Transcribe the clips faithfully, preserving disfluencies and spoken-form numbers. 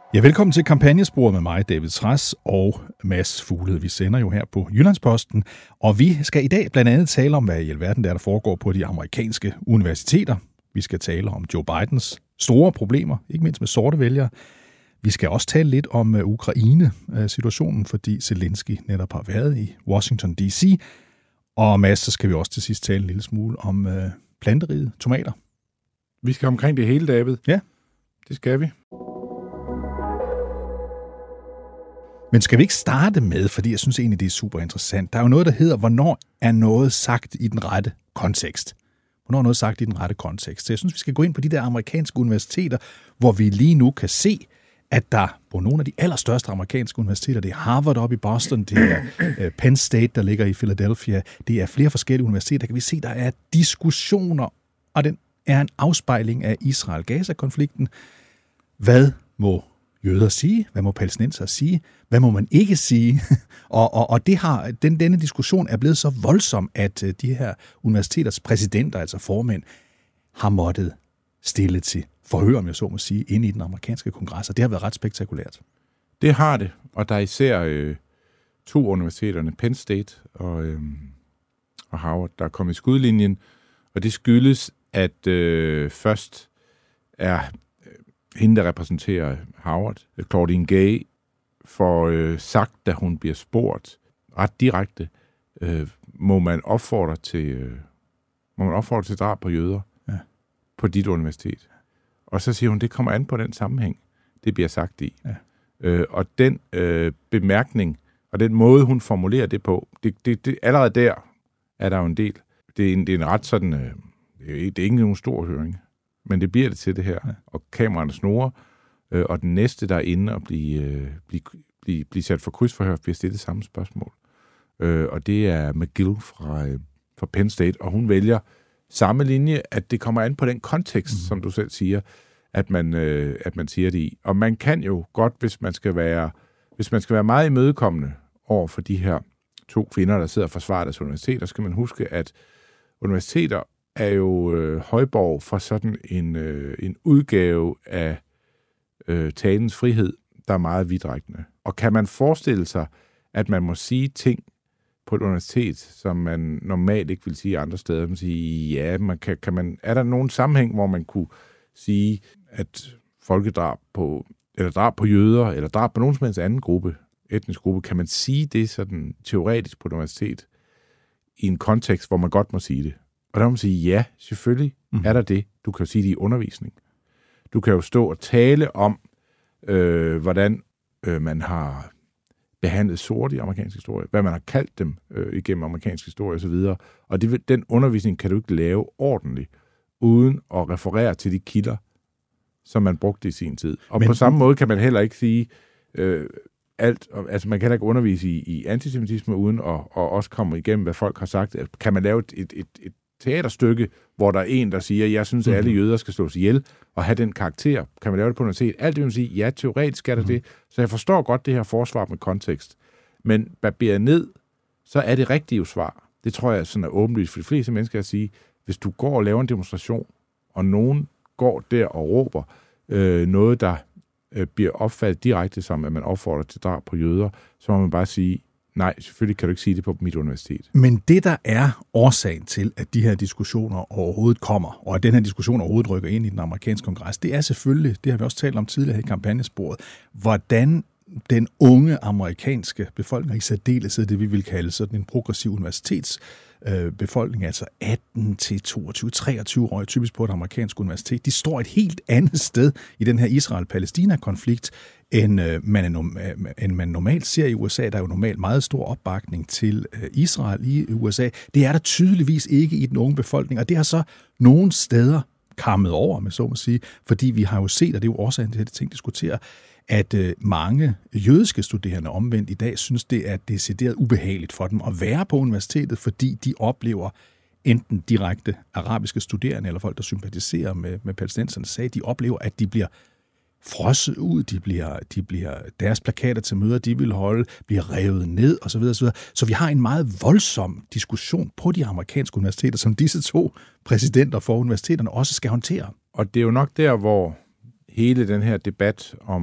Ja, velkommen til Kampagnesporet med mig, David Trads og Mads Fuglede. Vi sender jo her på Jyllandsposten, og vi skal i dag blandt andet tale om, hvad i alverden der, der foregår på de amerikanske universiteter. Vi skal tale om Joe Bidens store problemer, ikke mindst med sorte vælgere. Vi skal også tale lidt om Ukraine-situationen, fordi Zelensky netop har været i Washington D C. Og Mads, så skal vi også til sidst tale en lille smule om øh, planteriget tomater. Vi skal omkring det hele, David. Ja. Det skal vi. Men skal vi ikke starte med, fordi jeg synes egentlig, det er super interessant. Der er jo noget, der hedder, hvornår er noget sagt i den rette kontekst? Hvornår er noget sagt i den rette kontekst? Så jeg synes, vi skal gå ind på de der amerikanske universiteter, hvor vi lige nu kan se, at der på nogle af de allerstørste amerikanske universiteter, det er Harvard oppe i Boston, det er Penn State, der ligger i Philadelphia, det er flere forskellige universiteter, der kan vi se, der er diskussioner, og den er en afspejling af Israel-Gaza-konflikten. Hvad må jøder sige? Hvad må palæstinenser sige? Hvad må man ikke sige? og og, og det har, den, denne diskussion er blevet så voldsom, at de her universiteters præsidenter, altså formænd, har måttet stille til forhør, om jeg så må sige, inde i den amerikanske kongres, og det har været ret spektakulært. Det har det, og der er især øh, to universiteterne, Penn State og, øh, og Harvard, der er kommet i skudlinjen, og det skyldes, at øh, først er øh, hende, der repræsenterer Harvard, Claudine Gay, får øh, sagt, da hun bliver spurgt ret direkte, øh, må man opfordre til øh, må man opfordre til drab på jøder ja. på dit universitet. Og så siger hun, det kommer an på den sammenhæng, det bliver sagt i. Ja. Øh, og den øh, bemærkning, og den måde, hun formulerer det på, det, det, det, allerede der er der jo en del. Det er en, det er en ret sådan, øh, det er ikke nogen stor høring, men det bliver det til det her. Ja. Og kameraerne snurrer, øh, og den næste, der er inde og blive, øh, blive, blive, blive sat for krydsforhør, bliver stillet samme spørgsmål. Øh, og det er McGill fra, øh, fra Penn State, og hun vælger samme linje, at det kommer an på den kontekst, mm. som du selv siger, at man, øh, at man siger det i. Og man kan jo godt, hvis man skal være, hvis man skal være meget imødekommende over for de her to kvinder, der sidder og forsvarer deres universiteter, skal man huske, at universiteter er jo øh, højborg for sådan en, øh, en udgave af øh, talens frihed, der er meget vidtrækkende. Og kan man forestille sig, at man må sige ting på et universitet, som man normalt ikke vil sige andre steder. Man siger, ja, man kan, kan man, er der nogen sammenhæng, hvor man kunne sige, at folkedrab på, eller drab på jøder, eller drab på nogen som helst anden gruppe, etnisk gruppe, kan man sige det sådan teoretisk på et universitet, i en kontekst, hvor man godt må sige det? Og der må man sige, ja, selvfølgelig mm. er der det. Du kan jo sige det i undervisning. Du kan jo stå og tale om, øh, hvordan øh, man har behandlet sorte i amerikansk historie, hvad man har kaldt dem øh, igennem amerikansk historie osv. Og det, den undervisning kan du ikke lave ordentligt, uden at referere til de kilder, som man brugte i sin tid. Og Men, på samme måde kan man heller ikke sige øh, alt, altså man kan heller ikke undervise i, i antisemitisme, uden at og også komme igennem, hvad folk har sagt. Kan man lave et, et, et, et teaterstykke, hvor der er en, der siger, jeg synes, at alle jøder skal slås ihjel, og have den karakter. Kan man lave det på universitet? Alt det vil sige, ja, teoretisk er der mm. det. Så jeg forstår godt det her forsvar med kontekst. Men barberet ned, så er det rigtige svar. Det tror jeg sådan er åbenlyst for de fleste mennesker at sige, hvis du går og laver en demonstration, og nogen går der og råber øh, noget, der øh, bliver opfattet direkte som, at man opfordrer til drab på jøder, så må man bare sige, nej, selvfølgelig kan du ikke sige det på mit universitet. Men det, der er årsagen til, at de her diskussioner overhovedet kommer, og at den her diskussion overhovedet rykker ind i den amerikanske kongres, det er selvfølgelig, det har vi også talt om tidligere her i kampagnesporet, hvordan den unge amerikanske befolkning, i særdeleshed det, vi vil kalde sådan en progressiv universitetsbefolkning, altså atten til toogtyve, treogtyve år, typisk på et amerikansk universitet, de står et helt andet sted i den her Israel-Palæstina-konflikt, end, øh, man er, end man normalt ser i U S A. Der er jo normalt meget stor opbakning til øh, Israel i U S A. Det er der tydeligvis ikke i den unge befolkning, og det har så nogle steder kammet over, med så må sige, fordi vi har jo set, og det er jo årsagen til, at det ting diskuterer, at øh, mange jødiske studerende omvendt i dag synes, det er decideret ubehageligt for dem at være på universitetet, fordi de oplever enten direkte arabiske studerende eller folk, der sympatiserer med, med palæstinensernes sag, de oplever, at de bliver frosset ud, de bliver, de bliver, deres plakater til møder, de vil holde, bliver revet ned osv. osv. Så vi har en meget voldsom diskussion på de amerikanske universiteter, som disse to præsidenter for universiteterne også skal håndtere. Og det er jo nok der, hvor hele den her debat om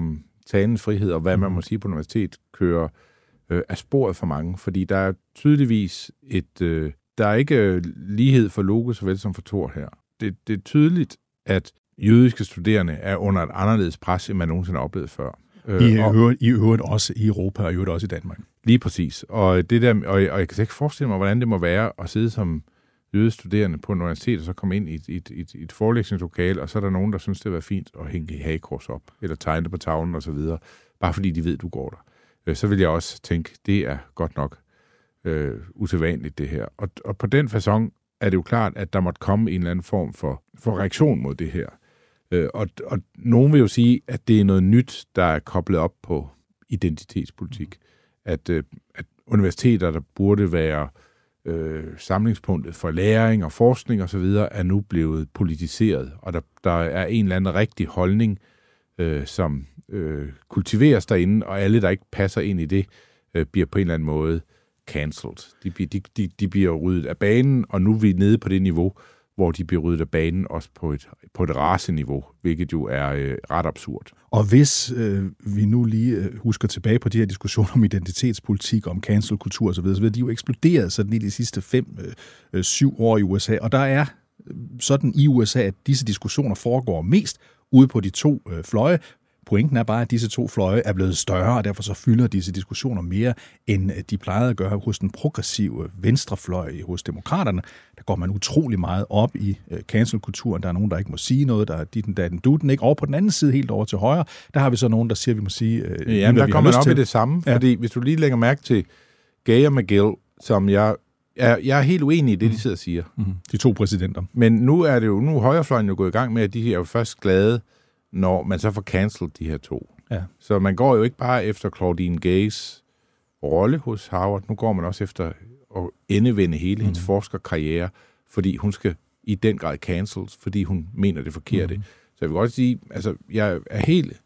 talens frihed, og hvad man må sige på universitet, kører øh, af sporet for mange. Fordi der er tydeligvis et... Øh, der er ikke lighed for Loke, såvel som for Thor her. Det, det er tydeligt, at jødiske studerende er under et anderledes pres, end man nogensinde har oplevet før. I øvrigt, I øvrigt også i Europa, og i øvrigt også i Danmark. Lige præcis. Og, det der, og, og jeg kan ikke forestille mig, hvordan det må være at sidde som jødestuderende på en universitet, og så komme ind i et, et, et, et forelæsningslokale, og så er der nogen, der synes, det var fint at hænge hagekors op, eller tegne det på tavlen og så videre, bare fordi de ved, du går der. Så vil jeg også tænke, det er godt nok øh, usædvanligt, det her. Og, og på den facon er det jo klart, at der måtte komme en eller anden form for, for reaktion mod det her. Øh, og, og nogen vil jo sige, at det er noget nyt, der er koblet op på identitetspolitik. At, øh, at universiteter, der burde være øh, samlingspunktet for læring og forskning osv., er nu blevet politiseret. Og der, der er en eller anden rigtig holdning, øh, som øh, kultiveres derinde, og alle, der ikke passer ind i det, øh, bliver på en eller anden måde cancelled. De, de, de, de bliver ryddet af banen, og nu er vi nede på det niveau, hvor de bliver ryddet af banen også på et, på et raceniveau, hvilket jo er øh, ret absurd. Og hvis øh, vi nu lige øh, husker tilbage på de her diskussioner om identitetspolitik, om cancelkultur osv., så er de jo eksploderet sådan i de sidste fem, øh, syv år i U S A, og der er sådan i U S A, at disse diskussioner foregår mest ude på de to øh, fløje. Pointen er bare, at disse to fløje er blevet større, og derfor så fylder disse diskussioner mere, end de plejede at gøre hos den progressive venstrefløj hos demokraterne. Der går man utrolig meget op i uh, cancelkulturen. Der er nogen, der ikke må sige noget, der er dit og datten duten, ikke? Over på den anden side, helt over til højre, der har vi så nogen, der siger, at vi må sige... Uh, ja, men der kommer man op til. I det samme, ja. Fordi hvis du lige lægger mærke til Gay og McGill, som jeg... Jeg, jeg er helt uenig i det, de sidder og siger. Mm-hmm. De to præsidenter. Men nu er det jo, nu er højrefløjen jo gået i gang med, at de er jo først glade, når man så får cancelled de her to. Ja. Så man går jo ikke bare efter Claudine Gays rolle hos Harvard, nu går man også efter at endevende hele hendes mm. forskerkarriere, fordi hun skal i den grad cancels, fordi hun mener det forkerte. Mm. Så jeg vil godt sige, altså jeg er helt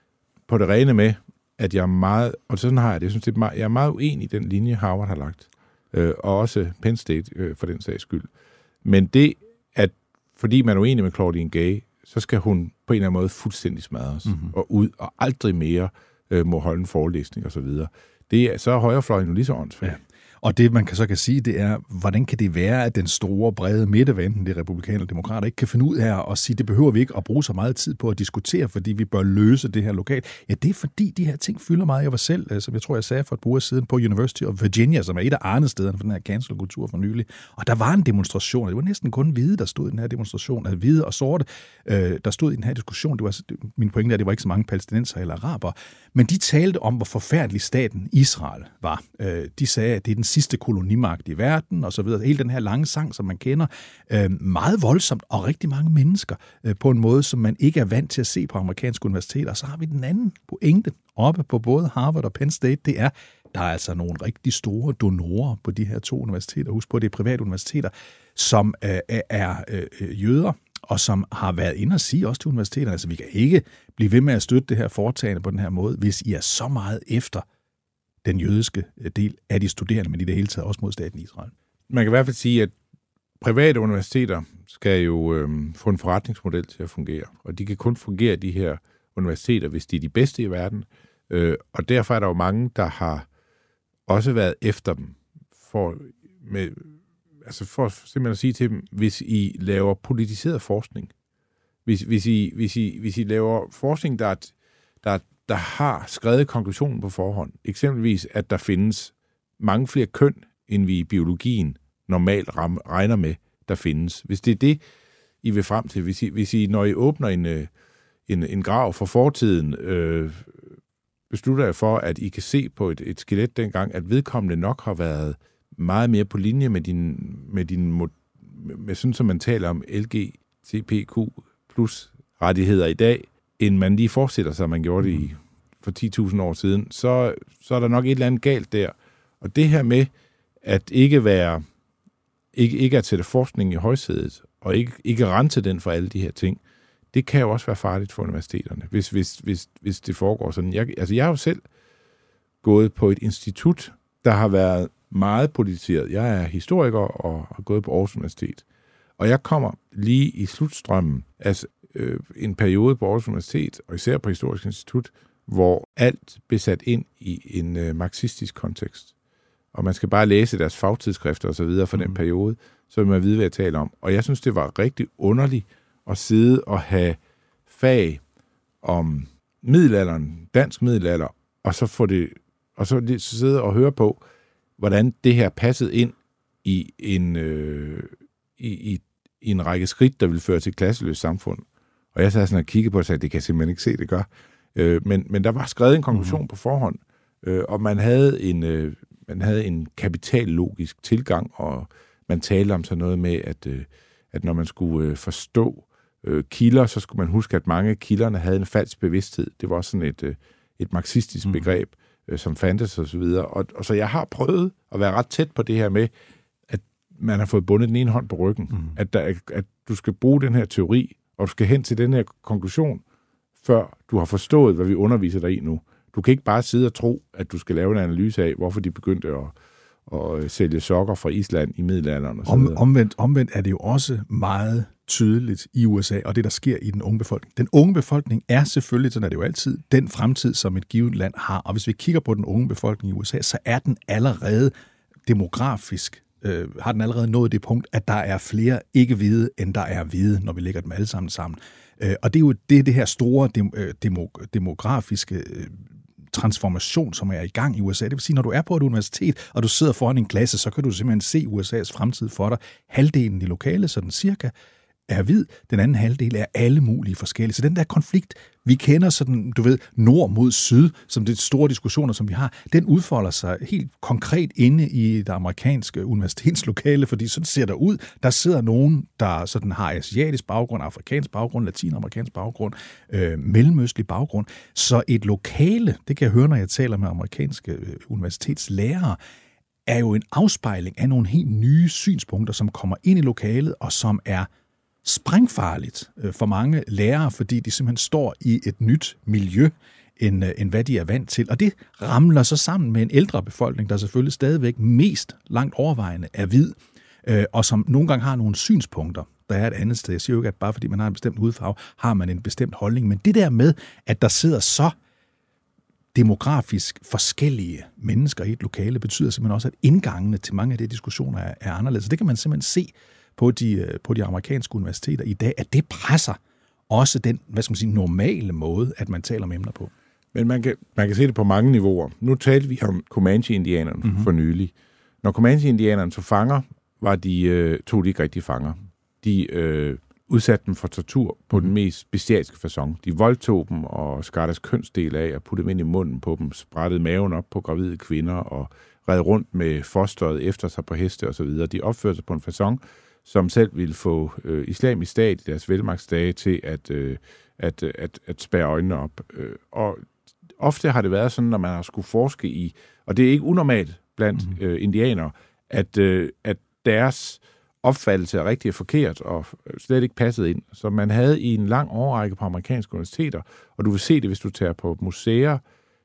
på det rene med, at jeg er meget, og sådan har jeg det, jeg synes, det er meget, jeg er meget uenig i den linje, Harvard har lagt, øh, og også Penn State øh, for den sags skyld. Men det, at fordi man er uenig med Claudine Gay, så skal hun på en eller anden måde fuldstændig smadres mm-hmm. og ud, og aldrig mere øh, må holde en forelæsning og så videre. Det er, så er højrefløjen jo lige så åndssvagt. Ja. Og det, man kan så kan sige, det er, hvordan kan det være, at den store, brede midtevenden, det republikanere og demokrater, ikke kan finde ud af at sige, det behøver vi ikke at bruge så meget tid på at diskutere, fordi vi bør løse det her lokalt. Ja, det er fordi, de her ting fylder meget. Jeg var selv, som jeg tror, jeg sagde for et par uger siden, på University of Virginia, som er et af arnestederne for den her cancelkultur for nylig. Og der var en demonstration, det var næsten kun hvide, der stod i den her demonstration, altså hvide og sorte, øh, der stod i den her diskussion. Det var, min pointe er, at det var ikke så mange palæstinenser eller araber, men de talte om, hvor forfærdelig staten Israel var. Øh, de sagde, at det er den sidste kolonimagt i verden, og så videre. Hele den her lange sang, som man kender, øh, meget voldsomt, og rigtig mange mennesker øh, på en måde, som man ikke er vant til at se på amerikanske universiteter. Og så har vi den anden pointe oppe på både Harvard og Penn State, det er, der er altså nogle rigtig store donorer på de her to universiteter. Husk på, det er private universiteter, som øh, er øh, jøder, og som har været inde og sige også til universiteterne, altså vi kan ikke blive ved med at støtte det her foretagende på den her måde, hvis I er så meget efter den jødiske del af de studerende, men i det hele taget også mod staten Israel. Man kan i hvert fald sige, at private universiteter skal jo øhm, få en forretningsmodel til at fungere, og de kan kun fungere, de her universiteter, hvis de er de bedste i verden, øh, og derfor er der jo mange, der har også været efter dem, for, med, altså for simpelthen at sige til dem, hvis I laver politiseret forskning, hvis, hvis, I, hvis, I, hvis I laver forskning, der er, der er der har skrevet konklusionen på forhånd. Eksempelvis, at der findes mange flere køn, end vi i biologien normalt regner med, der findes. Hvis det er det, I vil frem til, hvis I, hvis I når I åbner en, en, en grav for fortiden, øh, beslutter jeg for, at I kan se på et, et skelet dengang, at vedkommende nok har været meget mere på linje med din, med din med, med sådan, som man taler om L G B T Q plus rettigheder i dag, end man lige forestiller sig, at man gjorde det i, for ti tusind år siden, så, så er der nok et eller andet galt der. Og det her med at ikke være, ikke, ikke at sætte forskning i højsædet, og ikke, ikke rense den for alle de her ting, det kan jo også være farligt for universiteterne, hvis, hvis, hvis, hvis det foregår sådan. Jeg, altså jeg har jo selv gået på et institut, der har været meget politiseret. Jeg er historiker og har gået på Aarhus Universitet. Og jeg kommer lige i slutstrømmen, altså øh, en periode på Aarhus Universitet, og især på Historisk Institut, hvor alt blev sat ind i en øh, marxistisk kontekst. Og man skal bare læse deres fagtidsskrifter og så videre fra mm. den periode, så vil man vide, hvad jeg taler om. Og jeg synes, det var rigtig underligt at sidde og have fag om middelalderen, dansk middelalder, og så få det, og så sidde og høre på, hvordan det her passede ind i en, øh, i, i, i en række skridt, der ville føre til et klasseløst samfund. Og jeg sad sådan og kiggede på og sagde, det kan jeg simpelthen ikke se, det gør. Øh, men, men der var skrevet en konklusion mm-hmm. på forhånd, øh, og man havde en, øh, man havde en kapitallogisk tilgang, og man talte om sådan noget med, at, øh, at når man skulle øh, forstå øh, kilder, så skulle man huske, at mange af kilderne havde en falsk bevidsthed. Det var også sådan et, øh, et marxistisk mm. begreb, øh, som fandtes og så videre. Og, og så jeg har prøvet at være ret tæt på det her med, at man har fået bundet den ene hånd på ryggen. Mm. At, der, at du skal bruge den her teori, og du skal hen til den her konklusion, før du har forstået, hvad vi underviser dig i nu. Du kan ikke bare sidde og tro, at du skal lave en analyse af, hvorfor de begyndte at, at sælge sokker fra Island i middelalderen. Og Om, omvendt, omvendt er det jo også meget tydeligt i U S A, og det, der sker i den unge befolkning. Den unge befolkning er selvfølgelig, sådan er det jo altid, den fremtid, som et givet land har. Og hvis vi kigger på den unge befolkning i U S A, så er den allerede demografisk, øh, har den allerede nået det punkt, at der er flere ikke-hvide, end der er hvide, når vi lægger dem alle sammen sammen. Øh, og det er jo det, det her store dem, øh, demo, demografiske øh, transformation, som er i gang i U S A. Det vil sige, når du er på et universitet, og du sidder foran en klasse, så kan du simpelthen se U S A's fremtid for dig. Halvdelen i lokalet, sådan cirka, er hvid. Den anden halvdel er alle mulige forskellige. Så den der konflikt, vi kender sådan, du ved, nord mod syd, som det store diskussioner, som vi har, den udfolder sig helt konkret inde i det amerikanske universitetslokale, fordi sådan ser der ud. Der sidder nogen, der sådan har asiatisk baggrund, afrikansk baggrund, latinamerikansk baggrund, øh, mellemøstlig baggrund. Så et lokale, det kan jeg høre, når jeg taler med amerikanske universitetslærere, er jo en afspejling af nogle helt nye synspunkter, som kommer ind i lokalet, og som er sprængfarligt for mange lærere, fordi de simpelthen står i et nyt miljø, end, end hvad de er vant til. Og det ramler så sammen med en ældre befolkning, der selvfølgelig stadigvæk mest langt overvejende er hvid, og som nogle gange har nogle synspunkter, der er et andet sted. Jeg siger jo ikke, at bare fordi man har en bestemt hudfarve, har man en bestemt holdning. Men det der med, at der sidder så demografisk forskellige mennesker i et lokale, betyder simpelthen også, at indgangene til mange af de diskussioner er, er anderledes. Så det kan man simpelthen se på de, på de amerikanske universiteter i dag, at det presser også den, hvad skal man sige, normale måde, at man taler om emner på. Men man kan, man kan se det på mange niveauer. Nu talte vi om Comanche-indianerne mm-hmm. for nylig. Når Comanche-indianerne tog fanger, var de, øh, tog de ikke rigtig fanger. De øh, udsatte dem for tortur på mm-hmm. den mest bestialske facon. De voldtog dem og skar deres kønsdel af og puttede dem ind i munden på dem, sprættede maven op på gravide kvinder og red rundt med fosteret efter sig på heste osv. De opførte sig på en facon, som selv ville få øh, islamisk stat i deres velmagtsdage til at, øh, at, at, at spærre øjnene op. Øh, og ofte har det været sådan, når man har skulle forske i, og det er ikke unormalt blandt mm-hmm. øh, indianere, at, øh, at deres opfattelse er rigtig forkert og slet ikke passet ind. Så man havde i en lang årrække på amerikanske universiteter, og du vil se det, hvis du tager på museer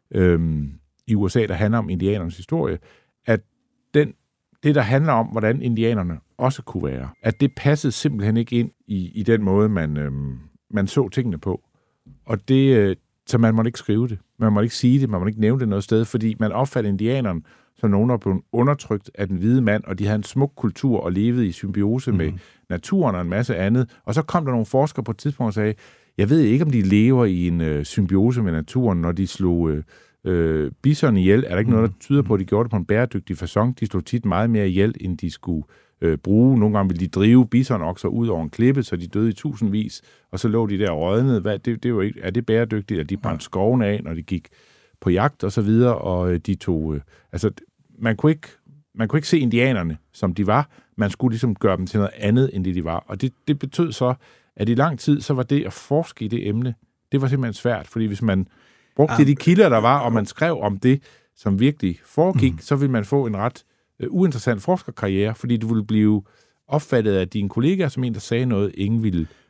øh, i U S A, der handler om indianernes historie, at den, det, der handler om, hvordan indianerne også kunne være, at det passede simpelthen ikke ind i, i den måde, man, øh, man så tingene på. Og det, øh, så man måtte ikke skrive det. Man måtte ikke sige det, man måtte ikke nævne det noget sted, fordi man opfattede indianerne som nogen, der blev undertrykt af den hvide mand, og de havde en smuk kultur og levede i symbiose mm-hmm. med naturen og en masse andet. Og så kom der nogle forskere på et tidspunkt og sagde, jeg ved ikke, om de lever i en øh, symbiose med naturen, når de slog øh, øh, bison ihjel. Er der ikke mm-hmm. noget, der tyder på, at de gjorde det på en bæredygtig facon? De slog tit meget mere ihjel, end de skulle øh, bruge. Nogle gange ville de drive bisonokser ud over en klippe, så de døde i tusindvis, og så lå de der rådnede. Hvad, det, det var ikke, er det bæredygtigt, at de brændte skoven af, når de gik på jagt og så videre, og de tog... Øh, altså, man kunne, ikke, man kunne ikke se indianerne, som de var. Man skulle ligesom gøre dem til noget andet, end det de var. Og det, det betød så, at i lang tid, så var det at forske i det emne, det var simpelthen svært, fordi hvis man brugte ja. de kilder, der var, og man skrev om det, som virkelig foregik, mm. så ville man få en ret uh, uinteressant forskerkarriere, fordi du ville blive opfattet af dine kollegaer som en, der sagde noget, ingen ville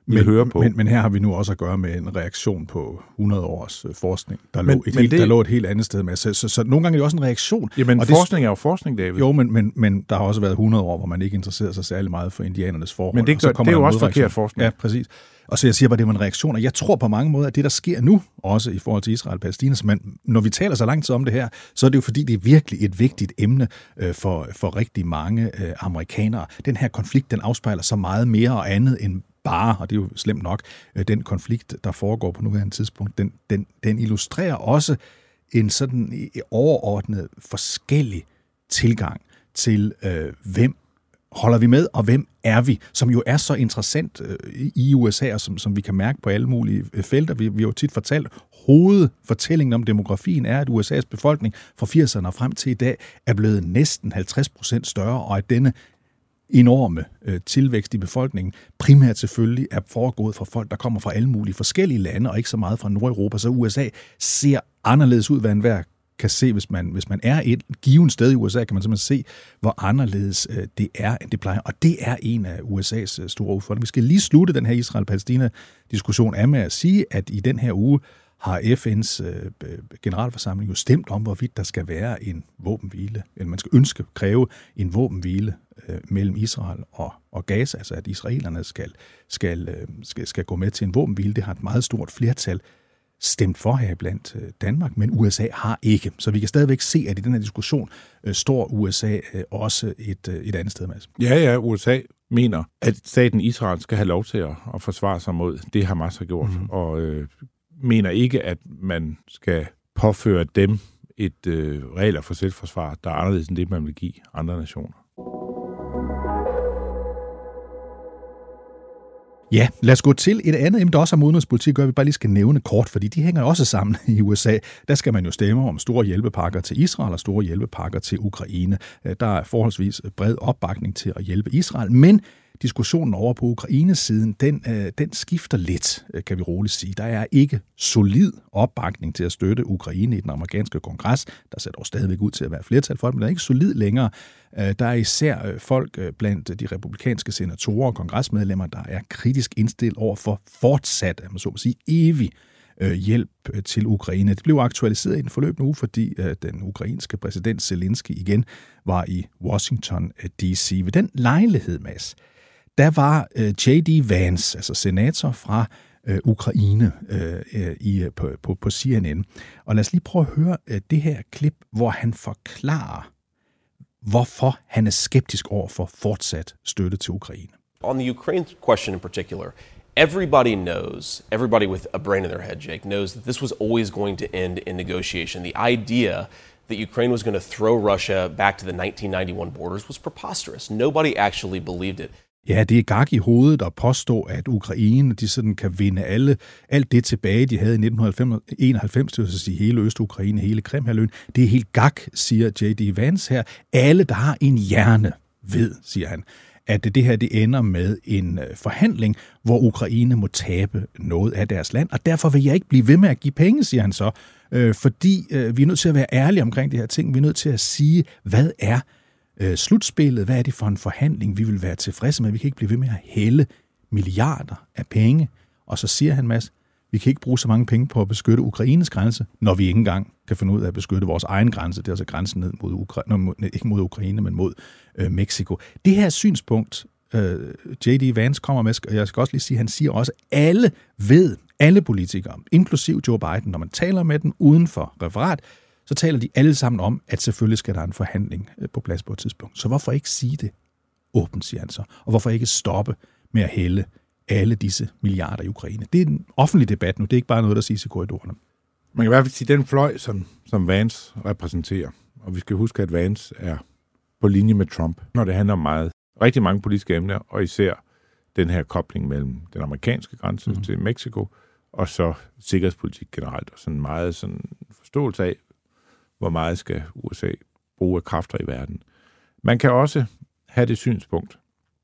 vil høre på. Men, men her har vi nu også at gøre med en reaktion på hundrede års forskning, der, men, lå, et men helt, det, der lå et helt andet sted med. Så, så, så nogle gange er det også en reaktion. Jamen, og forskning det, er jo forskning, David. Jo, men, men, men der har også været hundrede år, hvor man ikke interesserer sig særlig meget for indianernes forhold. Men det, gør, det er jo også forkert forskning. Ja, præcis. Og så jeg siger bare, det var en reaktion, og jeg tror på mange måder, at det, der sker nu, også i forhold til Israel og Palæstina, men når vi taler så lang tid om det her, så er det jo fordi, det er virkelig et vigtigt emne øh, for, for rigtig mange øh, amerikanere. Den her konflikt, den afspejler så meget mere og andet end bare, og det er jo slemt nok, øh, den konflikt, der foregår på nuværende tidspunkt, den, den, den illustrerer også en sådan overordnet forskellig tilgang til, øh, hvem holder vi med, og hvem er vi, som jo er så interessant øh, i U S A, og som, som vi kan mærke på alle mulige felter. Vi, vi har jo tit fortalt, hovedfortællingen om demografien er, at U S A's befolkning fra firserne og frem til i dag er blevet næsten halvtreds procent større, og at denne enorme øh, tilvækst i befolkningen primært selvfølgelig er foregået fra folk, der kommer fra alle mulige forskellige lande, og ikke så meget fra Nordeuropa. Så U S A ser anderledes ud, hvad enhver kan se, hvis man, hvis man er et givet sted i U S A, kan man simpelthen se, hvor anderledes øh, det er, end det plejer. Og det er en af U S A's øh, store udfordringer. Vi skal lige slutte den her Israel-Palæstina-diskussion af med at sige, at i den her uge har F N's øh, generalforsamling jo stemt om, hvorvidt der skal være en våbenhvile, eller man skal ønske, kræve en våbenhvile øh, mellem Israel og, og Gaza, altså at israelerne skal, skal, øh, skal, skal gå med til en våbenhvile. Det har et meget stort flertal stemt for her blandt Danmark, men U S A har ikke. Så vi kan stadigvæk se, at i den her diskussion øh, står U S A øh, også et, øh, et andet sted, Mads. Ja, ja, U S A mener, at staten Israel skal have lov til at, at forsvare sig mod det, Hamas har gjort, mm. og øh, mener ikke, at man skal påføre dem et øh, regler for selvforsvar, der er anderledes end det, man vil give andre nationer. Ja, lad os gå til et andet emne, der også har med udenrigspolitik, gør vi bare lige skal nævne kort, fordi de hænger også sammen i U S A. Der skal man jo stemme om store hjælpepakker til Israel og store hjælpepakker til Ukraine. Der er forholdsvis bred opbakning til at hjælpe Israel, men diskussionen over på Ukraines-siden, den, den skifter lidt, kan vi roligt sige. Der er ikke solid opbakning til at støtte Ukraine i den amerikanske kongres. Der ser dog stadigvæk ud til at være flertal for det, men der er ikke solid længere. Der er især folk blandt de republikanske senatorer og kongresmedlemmer, der er kritisk indstillet over for fortsat, at man så må sige, evig hjælp til Ukraine. Det blev aktualiseret i den forløbende uge, fordi den ukrainske præsident Zelensky igen var i Washington D C. Ved den lejlighed, Mads, der var J D Vance, altså senator fra øh, Ukraine, øh, i, på, på, på C N N. Og lad os lige prøve at høre øh, det her klip, hvor han forklarer, hvorfor han er skeptisk over for fortsat støtte til Ukraine. On the Ukraine question in particular, everybody knows, everybody with a brain in their head, Jake, knows that this was always going to end in negotiation. The idea that Ukraine was going to throw Russia back to the nineteen ninety-one borders was preposterous. Nobody actually believed it. Ja, det er gak i hovedet at påstå, at Ukraine de sådan kan vinde alle, alt det tilbage, de havde i nitten enoghalvfems, det vil sige hele Øst-Ukraine, hele Krimhalvøen. Det er helt gak, siger J D Vance her. Alle, der har en hjerne, ved, siger han, at det her det ender med en forhandling, hvor Ukraine må tabe noget af deres land, og derfor vil jeg ikke blive ved med at give penge, siger han så, øh, fordi øh, vi er nødt til at være ærlige omkring de her ting. Vi er nødt til at sige, hvad er øh, slutspillet, hvad er det for en forhandling, vi vil være tilfredse med. Vi kan ikke blive ved med at hælde milliarder af penge, og så siger han, Mads, vi kan ikke bruge så mange penge på at beskytte Ukraines grænse, når vi ikke engang kan finde ud af at beskytte vores egen grænse. Det er altså grænsen ned mod Ukraine, ikke mod Ukraine, men mod øh, Mexico. Det her synspunkt, øh, J D Vance kommer med, og jeg skal også lige sige, han siger også, at alle ved, alle politikere, inklusiv Joe Biden, når man taler med dem uden for referat, så taler de alle sammen om, at selvfølgelig skal der en forhandling på plads på et tidspunkt. Så hvorfor ikke sige det åbent, siger han så, og hvorfor ikke stoppe med at hælde alle disse milliarder i Ukraine. Det er en offentlig debat nu, det er ikke bare noget, der siges i korridorerne. Man kan i hvert fald sige, den fløj, som, som Vance repræsenterer, og vi skal huske, at Vance er på linje med Trump, når det handler om meget, rigtig mange politiske emner, og især den her kobling mellem den amerikanske grænse mm. til Mexico, og så sikkerhedspolitik generelt, og sådan meget sådan forståelse af, hvor meget skal U S A bruge af kræfter i verden. Man kan også have det synspunkt,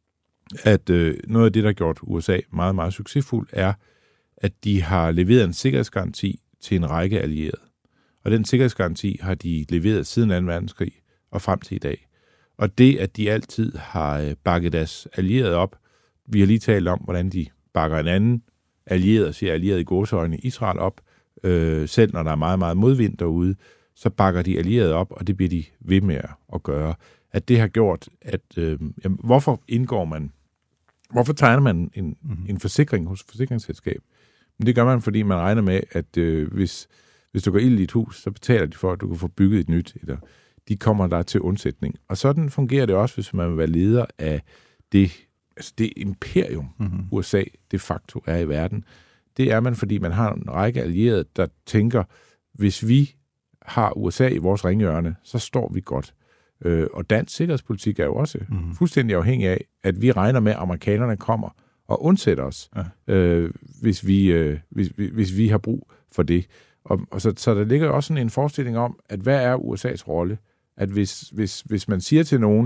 at øh, noget af det, der har gjort U S A meget, meget succesfuld, er, at de har leveret en sikkerhedsgaranti til en række allierede. Og den sikkerhedsgaranti har de leveret siden anden verdenskrig og frem til i dag. Og det, at de altid har bakket deres allierede op, vi har lige talt om, hvordan de bakker en anden allieret, og siger allieret i gåseøjne, Israel op, øh, selv når der er meget, meget modvind derude, så bakker de allierede op, og det bliver de ved med at gøre. At det har gjort, at øh, jamen, hvorfor indgår man, hvorfor tegner man en, mm-hmm. en forsikring hos et forsikringsselskab? Men det gør man, fordi man regner med, at øh, hvis, hvis du går ild i et hus, så betaler de for, at du kan få bygget et nyt, eller de kommer der til undsætning. Og sådan fungerer det også, hvis man vil være leder af det, altså det imperium, mm-hmm. U S A de facto er i verden. Det er man, fordi man har en række allierede, der tænker, hvis vi har U S A i vores ringhjørne, så står vi godt. Øh, og dansk sikkerhedspolitik er jo også mm-hmm. fuldstændig afhængig af, at vi regner med, at amerikanerne kommer og undsætter os, ja. øh, hvis, vi, øh, hvis, hvis vi har brug for det. Og, og så, så der ligger også sådan en forestilling om, at hvad er U S A's rolle? At hvis, hvis, hvis man siger til nogen,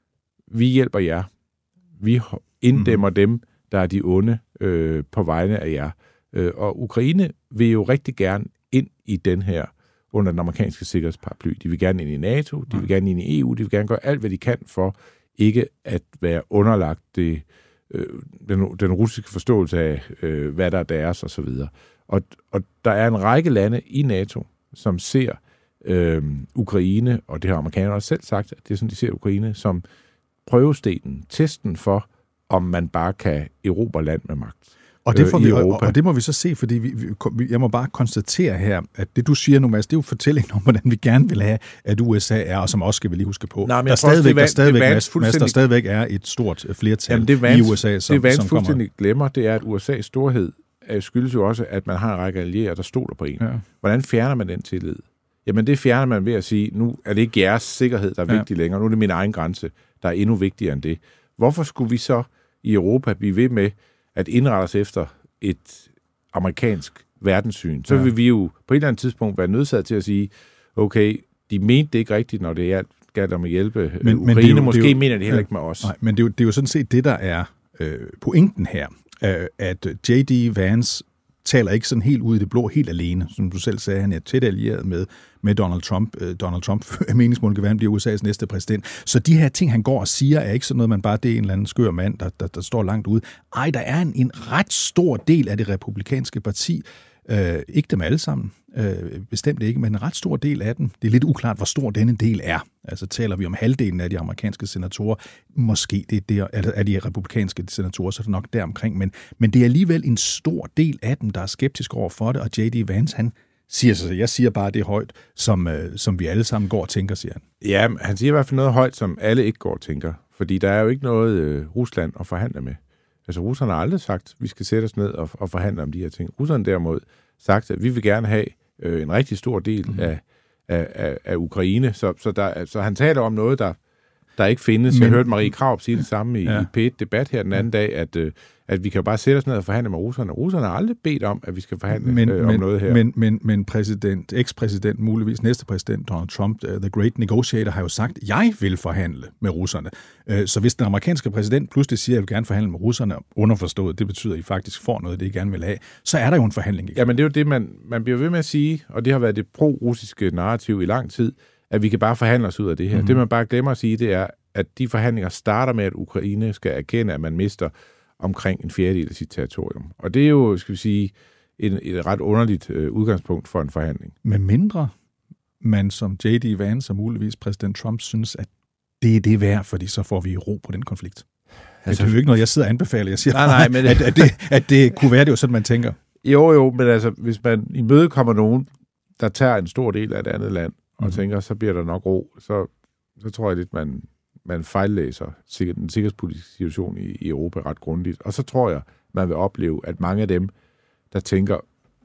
vi hjælper jer, vi inddæmmer mm-hmm. dem, der er de onde øh, på vegne af jer. Øh, og Ukraine vil jo rigtig gerne ind i den her, under den amerikanske sikkerhedsparaply. De vil gerne ind i NATO, de vil gerne ind i E U, de vil gerne gøre alt, hvad de kan for ikke at være underlagt det, øh, den, den russiske forståelse af, øh, hvad der er deres osv. Og, og der er en række lande i NATO, som ser øh, Ukraine, og det har amerikanerne også selv sagt, at det er sådan, de ser Ukraine som prøvestenen, testen for, om man bare kan erobre land med magt. Og det, får vi, og, og det må vi så se, fordi vi, vi, jeg må bare konstatere her, at det du siger nu, Mads, det er jo fortællingen om, hvordan vi gerne vil have, at U S A er, og som også skal vi lige huske på. Nej, der, stadigvæk, der, stadigvæk, Mads, Mads, der stadigvæk er et stort flertal jamen, det vans, i U S A, som, det som fuldstændig glemmer, det er, at U S A's storhed skyldes jo også, at man har en række allierede, der stoler på en. Ja. Hvordan fjerner man den tillid? Jamen det fjerner man ved at sige, nu er det ikke jeres sikkerhed, der er vigtig ja. længere, nu er det min egen grænse, der er endnu vigtigere end det. Hvorfor skulle vi så i Europa blive ved med at indrette os efter et amerikansk verdenssyn? Så ja. vil vi jo på et eller andet tidspunkt være nødsaget til at sige, okay, de mente det ikke rigtigt, når det galt om at hjælpe men, Ukraine. Men jo, måske jo, mener de heller ja, ikke med os. Nej, men det er, jo, det er jo sådan set det, der er øh, pointen her, øh, at J D Vance taler ikke sådan helt ud i det blå, helt alene. Som du selv sagde, han er tæt allieret med, med Donald Trump. Uh, Donald Trump meningsmål kan være, han bliver U S A's næste præsident. Så de her ting, han går og siger, er ikke sådan noget, man bare, det er en eller anden skør mand, der, der, der står langt ude. Ej, der er en, en ret stor del af det republikanske parti, uh, ikke dem alle sammen, uh, bestemt ikke, men en ret stor del af dem. Det er lidt uklart, hvor stor denne del er. Altså taler vi om halvdelen af de amerikanske senatorer, måske det er der, af de republikanske senatorer, så er det nok deromkring, men, men det er alligevel en stor del af dem, der er skeptisk over for det, og J D Vance, han siger så, jeg siger bare det højt, som, øh, som vi alle sammen går og tænker, siger han. Ja, han siger i hvert fald noget højt, som alle ikke går og tænker, fordi der er jo ikke noget øh, Rusland at forhandle med. Altså russerne har aldrig sagt, at vi skal sætte os ned og, og forhandle om de her ting. Russerne derimod sagt, at vi vil gerne have øh, en rigtig stor del mm. af Af, af, af Ukraine, så, så, der, så han taler om noget, der, der ikke findes. Men, jeg hørte Marie Krarup sige det samme i, ja. i P et-debat her den anden dag, at, at vi kan bare sætte os ned og forhandle med russerne. Russerne har aldrig bedt om, at vi skal forhandle men, øh, om men, noget her. Men, men, men præsident, ekspræsident, muligvis næste præsident, Donald Trump, uh, the great negotiator, har jo sagt, at jeg vil forhandle med russerne. Uh, så hvis den amerikanske præsident pludselig siger, at jeg vil gerne forhandle med russerne, underforstået, det betyder, at I faktisk får noget, det I gerne vil have, så er der jo en forhandling igen. Ja, men det er jo det, man, man bliver ved med at sige, og det har været det pro-russiske narrativ i lang tid, at vi kan bare forhandle os ud af det her. Mm-hmm. Det, man bare glemmer at sige, det er, at de forhandlinger starter med, at Ukraine skal erkende, at man mister omkring en fjerdedel af sit territorium. Og det er jo, skal vi sige, et, et ret underligt øh, udgangspunkt for en forhandling. Med mindre man som J D Vance og muligvis præsident Trump synes, at det er det værd, fordi så får vi ro på den konflikt. Altså, det er jo ikke noget, jeg sidder og anbefaler. Jeg siger, nej, nej, men at, at, det, at det kunne være det jo sådan, man tænker. Jo, jo, men altså, hvis man i møde kommer nogen, der tager en stor del af et andet land, og mm. tænker, så bliver der nok ro, så, så tror jeg lidt, man, man fejllæser den sikkerhedspolitiske situation i, i Europa ret grundigt. Og så tror jeg, man vil opleve, at mange af dem, der tænker,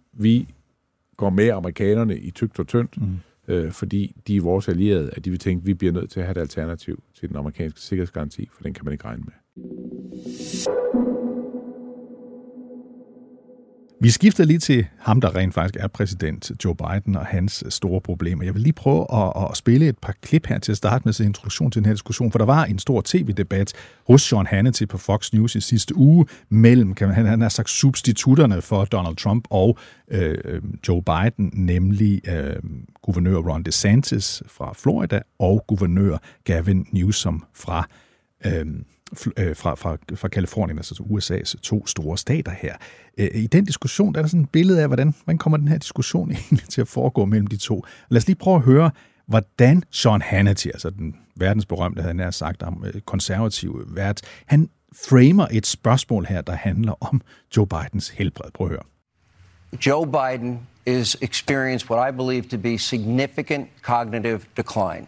vi går med amerikanerne i tykt og tyndt, mm. øh, fordi de er vores allierede, at de vil tænke, at vi bliver nødt til at have et alternativ til den amerikanske sikkerhedsgaranti, for den kan man ikke regne med. Vi skifter lige til ham, der rent faktisk er præsident, Joe Biden, og hans store problemer. Jeg vil lige prøve at, at spille et par klip her til at starte med sin introduktion til den her diskussion, for der var en stor tv-debat hos Sean Hannity på Fox News i sidste uge mellem, kan man, han har sagt, substitutterne for Donald Trump og øh, Joe Biden, nemlig øh, guvernør Ron DeSantis fra Florida og guvernør Gavin Newsom fra øh, fra, fra, fra Kalifornien, altså U S A's to store stater her. I den diskussion, der er der sådan et billede af, hvordan, hvordan kommer den her diskussion egentlig til at foregå mellem de to. Lad os lige prøve at høre, hvordan Sean Hannity, altså den verdensberømte, havde han sagt om konservative vært, han framer et spørgsmål her, der handler om Joe Bidens helbred. Prøv at høre. Joe Biden is experienced what I believe to be significant cognitive decline.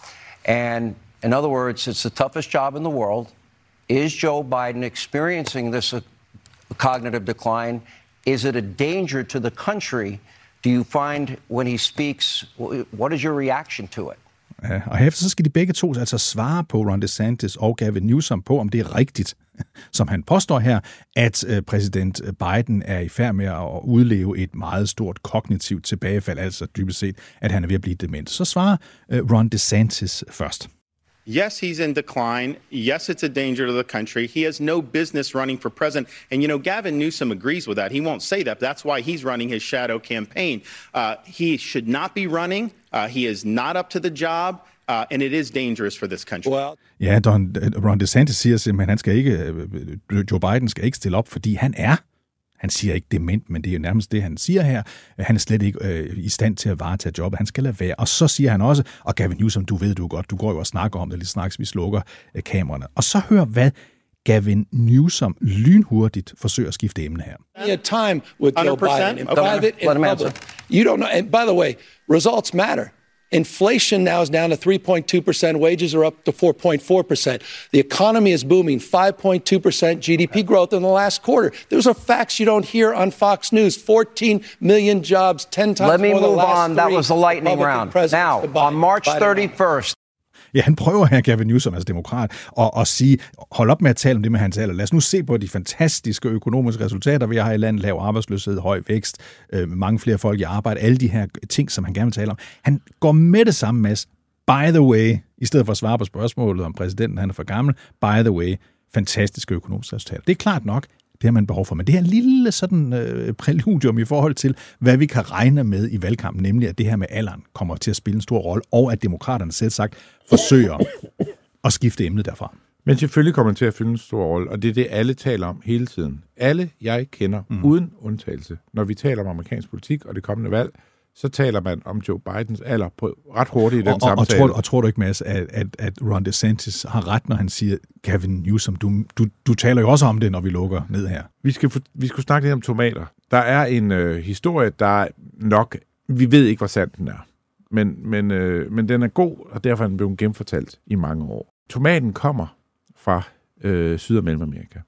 And in other words, it's the toughest job in the world. Is Joe Biden experiencing this uh, cognitive decline? Is it a danger to the country? Do you find when he speaks, what is your reaction to it? Ja, og herefter så skal de begge to altså svare på Ron DeSantis og Gavin Newsom på, om det er rigtigt, som han påstår her, at præsident Biden er i færd med at udleve et meget stort kognitivt tilbagefald, altså dybest set, at han er ved at blive dement. Så svarer Ron DeSantis først. Yes, he's in decline. Yes, it's a danger to the country. He has no business running for president. And, you know, Gavin Newsom agrees with that. He won't say that, but that's why he's running his shadow campaign. Uh, he should not be running. Uh, he is not up to the job. Uh, and it is dangerous for this country. Well, ja, Don, Ron DeSantis siger simpelthen, han skal ikke, Joe Biden skal ikke stille op, fordi han er, han siger ikke dement, men det er jo nærmest det, han siger her. Han er slet ikke øh, i stand til at varetage jobbet. Han skal lade være. Og så siger han også, og Gavin Newsom, du ved du godt, du går jo og snakker om det, lige snakks, vi slukker øh, kameraerne. Og så hør, hvad Gavin Newsom lynhurtigt forsøger at skifte emne her. A time with Joe Biden in Okay. private and public. You don't know. And by the way, results matter. Inflation now is down to three point two percent. Wages are up to four point four percent. The economy is booming, five point two percent G D P growth in the last quarter. Those are facts you don't hear on Fox News. fourteen million jobs, ten times Let me more than the move last on. That three was the lightning Republican round. presidents Now, combined. on March Biden thirty-first. Ja, han prøver her, Gavin Newsom, altså demokrat, at, at sige, hold op med at tale om det med hans alder. Lad os nu se på de fantastiske økonomiske resultater, vi har i landet, lav arbejdsløshed, høj vækst, øh, mange flere folk i arbejde, alle de her ting, som han gerne vil tale om. Han går med det samme, Mads. By the way, i stedet for at svare på spørgsmålet om præsidenten, han er for gammel, by the way, fantastiske økonomiske resultater. Det er klart nok, det har man behov for. Men det her lille sådan øh, præludium i forhold til, hvad vi kan regne med i valgkampen, nemlig at det her med alderen kommer til at spille en stor rolle, og at demokraterne selv sagt forsøger at skifte emnet derfra. Men selvfølgelig kommer det til at spille en stor rolle, og det er det, alle taler om hele tiden. Alle, jeg kender, mm. uden undtagelse, når vi taler om amerikansk politik og det kommende valg, så taler man om Joe Bidens alder på ret hurtigt i den og, samtale. Og tror, og tror du ikke, Mads, at, at, at Ron DeSantis har ret, når han siger, Gavin Newsom, du, du, du taler jo også om det, når vi lukker ned her. Vi skal, vi skulle snakke lidt om tomater. Der er en øh, historie, der er nok, vi ved ikke, hvor sand den er, men, men, øh, men den er god, og derfor er den blevet genfortalt i mange år. Tomaten kommer fra øh, Syd- og Mellemamerika,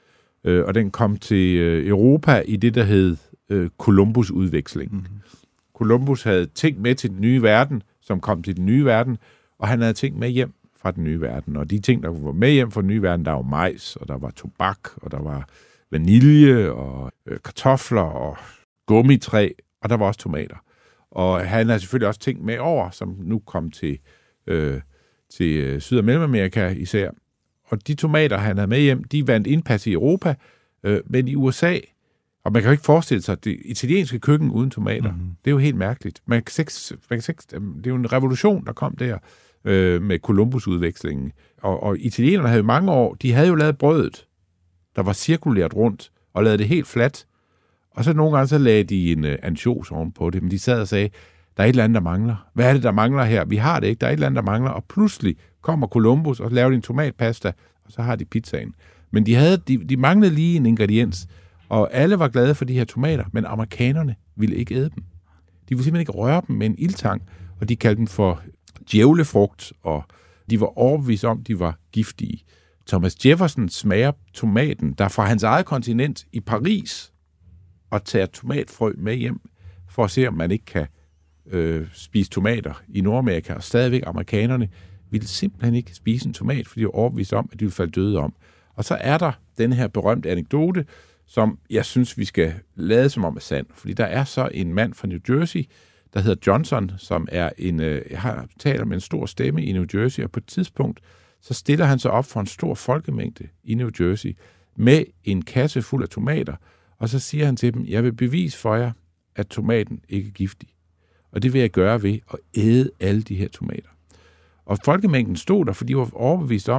øh, og den kom til øh, Europa i det, der hed øh, Columbus-udveksling. Mm-hmm. Columbus havde ting med til den nye verden, som kom til den nye verden, og han havde ting med hjem fra den nye verden. Og de ting, der var med hjem fra den nye verden, der var majs, og der var tobak, og der var vanilje, og øh, kartofler, og gummitræ, og der var også tomater. Og han havde selvfølgelig også ting med over, som nu kom til, øh, til Syd- og Mellemamerika især. Og de tomater, han havde med hjem, de vandt indpas i Europa, øh, men i U S A. Og man kan jo ikke forestille sig, at det italienske køkken uden tomater, mm-hmm. det er jo helt mærkeligt. Man kan seks, man kan seks, det er jo en revolution, der kom der øh, med Columbus-udvekslingen. Og, og italienerne havde jo mange år, de havde jo lavet brødet, der var cirkulært rundt, og lavede det helt fladt. Og så nogle gange så lagde de en uh, ansjos ovenpå det, men de sad og sagde, der er et eller andet, der mangler. Hvad er det, der mangler her? Vi har det ikke, der er et eller andet, der mangler. Og pludselig kommer Columbus og laver en tomatpasta, og så har de pizzaen. Men de, havde, de, de manglede lige en ingrediens. Og alle var glade for de her tomater, men amerikanerne ville ikke æde dem. De ville simpelthen ikke røre dem med en ildtang, og de kaldte dem for djævlefrugt, og de var overbevist om, de var giftige. Thomas Jefferson smager tomaten, der fra hans eget kontinent i Paris, og tager tomatfrø med hjem, for at se, om man ikke kan øh, spise tomater i Nordamerika, og stadigvæk amerikanerne ville simpelthen ikke spise en tomat, fordi de var overbevist om, at de ville falde døde om. Og så er der den her berømte anekdote, som jeg synes, vi skal lade som om er sand. Fordi der er så en mand fra New Jersey, der hedder Johnson, som er en, øh, har taler med en stor stemme i New Jersey, og på et tidspunkt, så stiller han sig op for en stor folkemængde i New Jersey med en kasse fuld af tomater, og så siger han til dem, jeg vil bevise for jer, at tomaten ikke er giftig. Og det vil jeg gøre ved at æde alle de her tomater. Og folkemængden stod der, fordi de var overbevist om,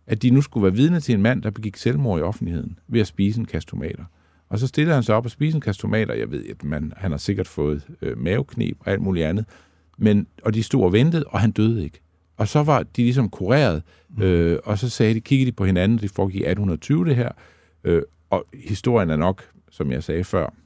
at de nu skulle være vidne til en mand, der begik selvmord i offentligheden ved at spise en kasse tomater. Og så stiller han sig op og spiser en kasse tomater. Jeg ved, at man, han har sikkert fået øh, mavekneb og alt muligt andet. Men, og de stod og ventede, og han døde ikke. Og så var de ligesom kureret, øh, og så sagde de, kiggede de på hinanden, det foregik i atten tyve det her, øh, og historien er nok, som jeg sagde før,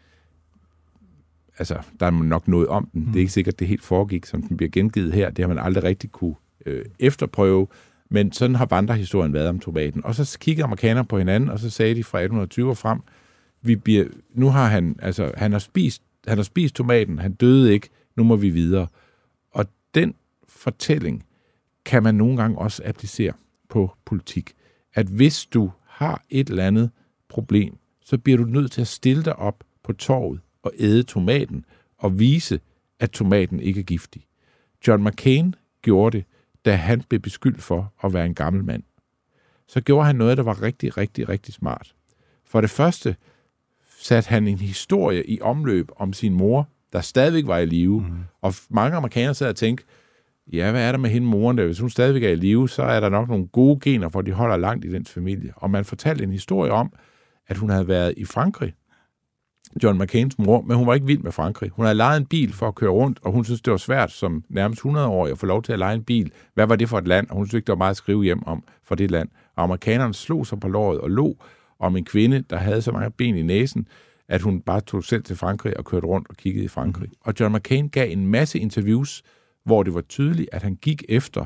altså, der er nok noget om den. Mm. Det er ikke sikkert, det helt foregik, som den bliver gengivet her. Det har man aldrig rigtig kunne øh, efterprøve, men sådan har vandrehistorien været om tomaten. Og så kiggede amerikanere på hinanden, og så sagde de fra atten tyve og frem, vi bliver, nu har han, altså, han har spist, han har spist tomaten, han døde ikke, nu må vi videre. Og den fortælling kan man nogle gange også applicere på politik. At hvis du har et eller andet problem, så bliver du nødt til at stille dig op på torvet og æde tomaten og vise, at tomaten ikke er giftig. John McCain gjorde det, da han blev beskyldt for at være en gammel mand. Så gjorde han noget, der var rigtig, rigtig, rigtig smart. For det første satte han en historie i omløb om sin mor, der stadigvæk var i live. Mm. Og mange amerikanere sad og tænkte, ja, hvad er der med hende moren der? Hvis hun stadigvæk er i live, så er der nok nogle gode gener, for de holder langt i dens familie. Og man fortalte en historie om, at hun havde været i Frankrig, John McCains mor, men hun var ikke vild med Frankrig. Hun havde lejet en bil for at køre rundt, og hun synes, det var svært som nærmest hundrede-årig at få lov til at leje en bil. Hvad var det for et land? Og hun synes ikke, det var meget at skrive hjem om for det land. Og amerikanerne slog sig på låret og lå om en kvinde, der havde så mange ben i næsen, at hun bare tog selv til Frankrig og kørte rundt og kiggede i Frankrig. Og John McCain gav en masse interviews, hvor det var tydeligt, at han gik efter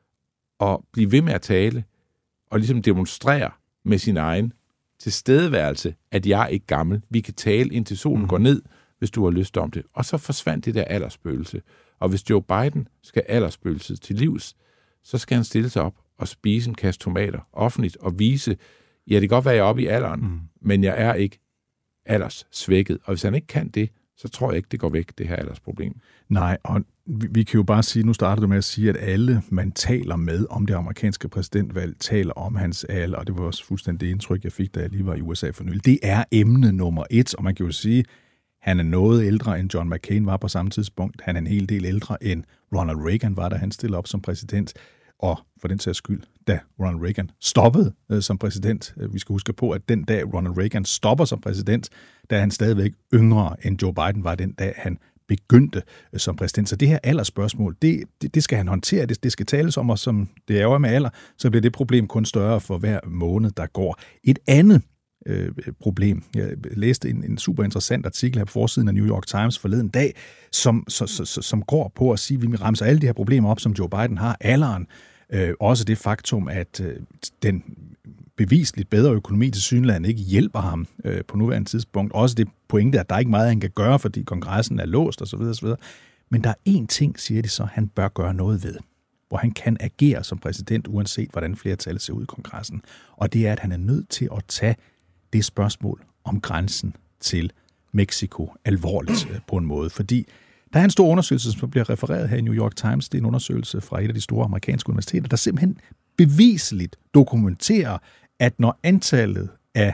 at blive ved med at tale, og ligesom demonstrere med sin egen tilstedeværelse, at jeg er ikke gammel. Vi kan tale, indtil solen mm. går ned, hvis du har lyst om det. Og så forsvandt det der aldersspøgelse. Og hvis Joe Biden skal aldersspøgelset til livs, så skal han stille sig op og spise en kasse tomater offentligt og vise, ja, det kan godt være, jeg er oppe i alderen, mm. men jeg er ikke alderssvækket. Og hvis han ikke kan det, så tror jeg ikke, det går væk, det her aldersproblem. Nej, og vi, vi kan jo bare sige, nu startede du med at sige, at alle, man taler med om det amerikanske præsidentvalg, taler om hans alder, og det var også fuldstændig det indtryk, jeg fik, da jeg lige var i U S A for nylig. Det er emne nummer et, og man kan jo sige, han er noget ældre, end John McCain var på samme tidspunkt. Han er en hel del ældre, end Ronald Reagan var, da han stillede op som præsident. Og for den sags skyld, da Ronald Reagan stoppede øh, som præsident. Vi skal huske på, at den dag Ronald Reagan stopper som præsident, der er han stadigvæk yngre, end Joe Biden var den dag, han begyndte øh, som præsident. Så det her aldersspørgsmål, det, det, det skal han håndtere, det, det skal tales om, og som det er jo med alder, så bliver det problem kun større for hver måned, der går. Et andet øh, problem, jeg læste en, en super interessant artikel her på forsiden af New York Times forleden dag, som, så, så, så, som går på at sige, at vi ramser alle de her problemer op, som Joe Biden har, alderen. Øh, også det faktum, at øh, den bevisligt bedre økonomi til synligheden ikke hjælper ham øh, på nuværende tidspunkt. Også det pointe, at der er ikke meget, han kan gøre, fordi kongressen er låst osv. osv. Men der er én ting, siger de så, han bør gøre noget ved, hvor han kan agere som præsident, uanset hvordan flertallet ser ud i kongressen. Og det er, at han er nødt til at tage det spørgsmål om grænsen til Mexico alvorligt øh, på en måde, fordi der er en stor undersøgelse, som bliver refereret her i New York Times. Det er en undersøgelse fra et af de store amerikanske universiteter, der simpelthen beviseligt dokumenterer, at når antallet af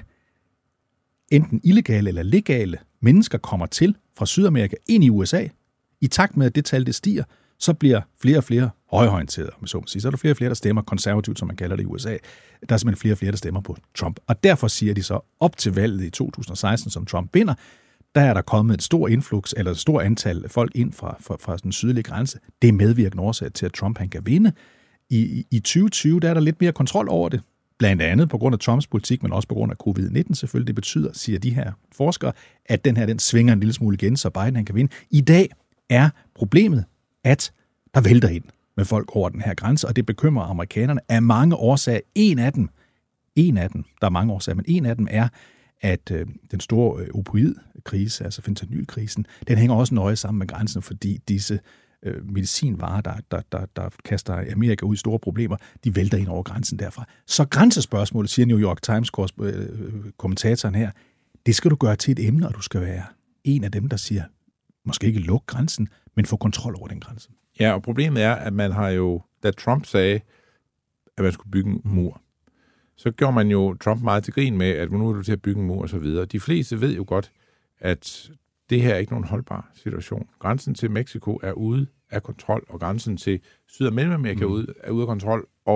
enten illegale eller legale mennesker kommer til fra Sydamerika ind i U S A, i takt med, at det tal det stiger, så bliver flere og flere højreorienterede, om så må sige. Så er der flere og flere, der stemmer konservativt, som man kalder det i U S A. Der er simpelthen flere og flere, der stemmer på Trump. Og derfor siger de så op til valget i to tusind og seksten, som Trump vinder, der er der kommet et stort influx, eller et stort antal folk ind fra, fra, fra den sydlige grænse. Det er medvirkende årsag til, at Trump han kan vinde. I, i, i tyve tyve der er der lidt mere kontrol over det. Blandt andet på grund af Trumps politik, men også på grund af covid nitten selvfølgelig. Det betyder, siger de her forskere, at den her den svinger en lille smule igen, så Biden han kan vinde. I dag er problemet, at der vælter ind med folk over den her grænse, og det bekymrer amerikanerne af mange årsager. En af dem, en af dem, der er mange årsager, men en af dem er, at øh, den store øh, opioidkrise, altså fentanylkrisen, den hænger også nøje sammen med grænsen, fordi disse øh, medicinvarer, der, der, der, der kaster Amerika ud i store problemer, de vælter ind over grænsen derfra. Så grænsespørgsmålet, siger New York Times øh, kommentatoren her, det skal du gøre til et emne, og du skal være en af dem, der siger, måske ikke lukke grænsen, men få kontrol over den grænse. Ja, og problemet er, at man har jo, da Trump sagde, at man skulle bygge en mur, så gjorde man jo Trump meget til grin med, at nu er du til at bygge en mur og så videre. De fleste ved jo godt, at det her er ikke nogen holdbar situation. Grænsen til Mexico er ude af kontrol, og grænsen til Syd- og Mellemamerika mm. er ude af kontrol, og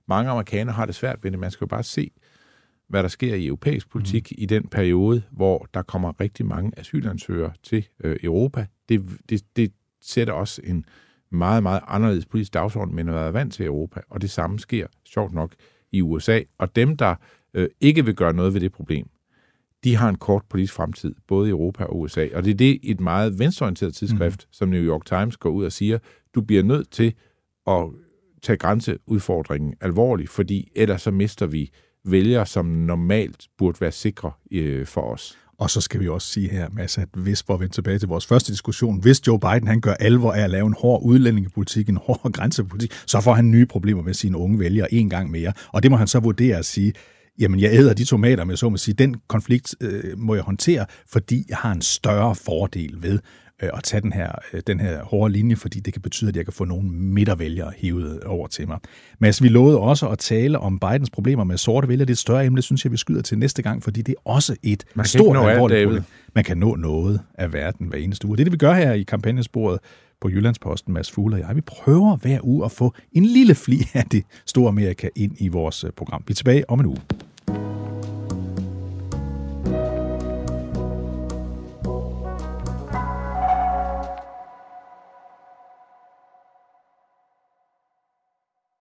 mange amerikanere har det svært ved det. Man skal jo bare se, hvad der sker i europæisk politik mm. i den periode, hvor der kommer rigtig mange asylansøgere til øh, Europa. Det, det, det sætter også en meget, meget anderledes politisk dagsorden, men at være vant til Europa. Og det samme sker, sjovt nok, i U S A. Og dem, der øh, ikke vil gøre noget ved det problem, de har en kort politisk fremtid, både i Europa og U S A. Og det er det, et meget venstreorienteret tidsskrift, mm. som New York Times går ud og siger, du bliver nødt til at tage grænseudfordringen alvorligt, fordi ellers så mister vi vælgere, som normalt burde være sikre øh, for os. Og så skal vi også sige her, Mads, at hvis, for at vende tilbage til vores første diskussion, hvis Joe Biden han gør alvor af at lave en hård udlændingepolitik, en hård grænsepolitik, så får han nye problemer med sine unge vælgere en gang mere. Og det må han så vurdere at sige, jamen jeg æder de tomater, men så må sige, den konflikt øh, må jeg håndtere, fordi jeg har en større fordel ved øh, at tage den her, øh, den her hårde linje, fordi det kan betyde, at jeg kan få nogle midtervælgere hivet over til mig. Men altså, vi lovede også at tale om Bidens problemer med sorte vælgere. Det er et større emne, synes jeg, vi skyder til næste gang, fordi det er også et stort alvorligt problem. Man kan nå noget af verden hver eneste uge. Det er det, vi gør her i kampagnesporet på Jyllandsposten, Mads Fugle og jeg. Vi prøver hver uge at få en lille fli af det store Amerika ind i vores program. Vi er tilbage om en uge.